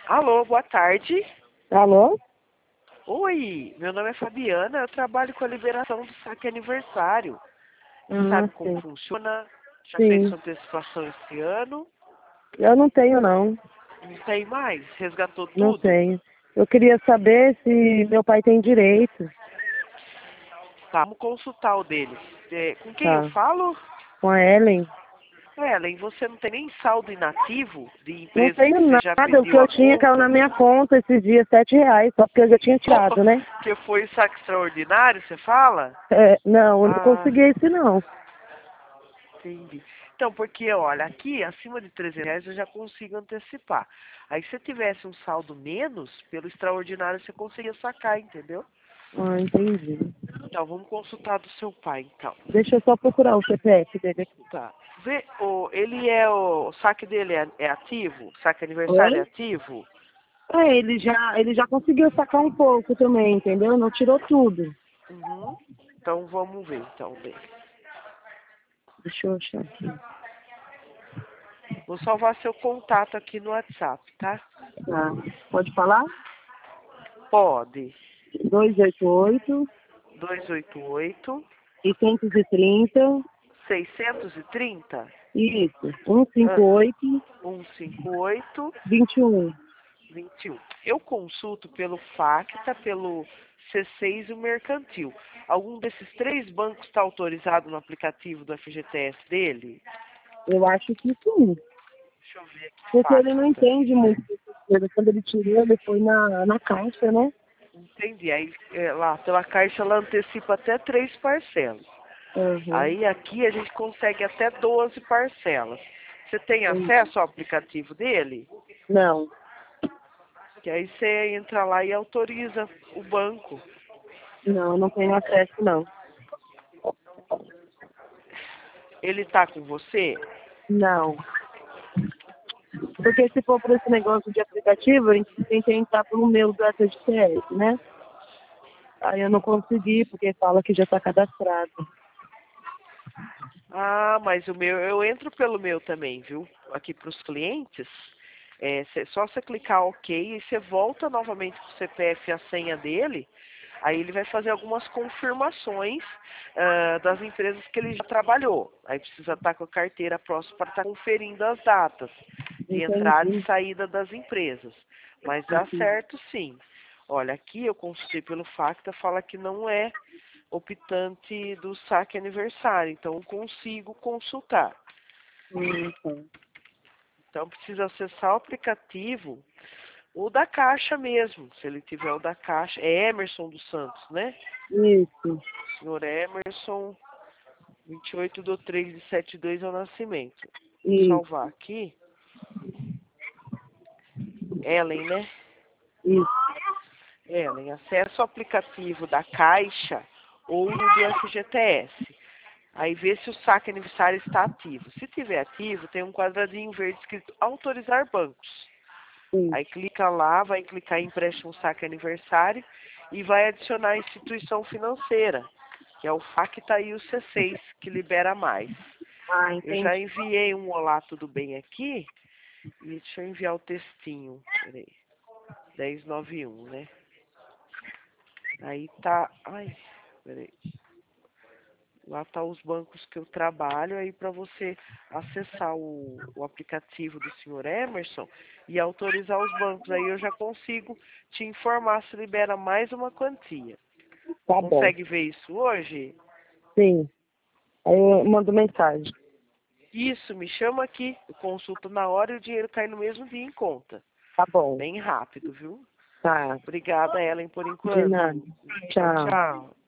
Alô, boa tarde. Alô? Oi, meu nome é Fabiana, eu trabalho com a liberação do saque aniversário. Você Ah, sabe como sim. funciona? Já fez Sim. sua antecipação esse ano? Eu não tenho, não. Não tem mais? Resgatou Não tudo? tenho. Eu queria saber se meu pai tem direito. Tá, vamos consultar o dele. Com quem eu Tá. falo? Com a Ellen? Ellen, você não tem nem saldo inativo de Não empresas tenho que você já nada. O que pediu eu a tinha caiu na conta? minha conta esses dias, R$ 7, só porque eu já tinha tirado, né? Que foi saque extraordinário, você fala? É, não, eu não Ah, consegui esse, não. entendi. Então, porque, olha, aqui acima de R$ 300 eu já consigo antecipar. Aí se tivesse um saldo menos, pelo extraordinário você conseguia sacar, entendeu? Ah, entendi. Então, vamos consultar do seu pai, então. Deixa eu só procurar o CPF dele aqui. Tá. O saque dele é ativo? O saque aniversário é Oi? ativo? É, ele já conseguiu sacar um pouco também, entendeu? Não tirou tudo. Uhum. Então, vamos ver, então, dele. Deixa eu achar aqui. Vou salvar seu contato aqui no WhatsApp, tá? Tá. Pode falar? Pode. 288 288 e 130. 630 Isso, 158 158 21. 21. Eu consulto pelo Facta, pelo C6 e o Mercantil. Algum desses três bancos está autorizado no aplicativo do FGTS dele? Eu acho que sim. Deixa eu ver aqui, Porque ele não Facta. entende muito dessas coisas. Quando ele tirou, ele foi na caixa, né? Entendi. Aí lá pela Caixa ela antecipa até 3 parcelas. Uhum. Aí aqui a gente consegue até 12 parcelas. Você tem Entendi. acesso ao aplicativo dele? Não, Que aí você entra lá e autoriza o banco. não, não tenho acesso, não. Ele está com você? Não. Porque se for por esse negócio de aplicativo, a gente tem que entrar pelo meu do FGTS, né? Aí eu não consegui, porque fala que já está cadastrado. Ah, mas o meu, eu entro pelo meu também, viu? Aqui para os clientes. Só você clicar OK e você volta novamente com o CPF e a senha dele. Aí ele vai fazer algumas confirmações das empresas que ele já trabalhou. Aí precisa estar com a carteira próxima para estar conferindo as datas de entrada e Entendi. saída das empresas. Mas dá Entendi. certo sim. Olha, aqui eu consultei pelo Facta, fala que não é optante do saque aniversário, então eu consigo consultar. Tá. Então precisa acessar o aplicativo ou da Caixa mesmo, se ele tiver o da Caixa. É Emerson dos Santos, né? Isso, Senhor Emerson, 28/3/72 é o nascimento. Vou isso, salvar aqui. Ellen, né? isso. Ellen, acessa o aplicativo da Caixa ou do FGTS. Aí vê se o saque aniversário está ativo. Se tiver ativo, tem um quadradinho verde escrito autorizar bancos. Sim. Aí clica lá, vai clicar em empréstimo saque aniversário e vai adicionar a instituição financeira, que é o Facta e o C6, que libera mais. Ah, Eu já entendi. enviei um olá, tudo bem aqui, e deixa eu enviar o textinho. Peraí. 1091, né? Aí tá. Ai, peraí. Lá tá os bancos que eu trabalho, aí para você acessar o aplicativo do senhor Emerson e autorizar os bancos. Aí eu já consigo te informar se libera mais uma quantia. Tá bom. Consegue ver isso hoje? Sim. Aí eu mando mensagem. Isso, me chama aqui. Eu consulto na hora e o dinheiro cai no mesmo dia em conta. Tá bom. Bem rápido, viu? Tá. Obrigada, Ellen, por De enquanto. nada. Tchau, Tchau. tchau.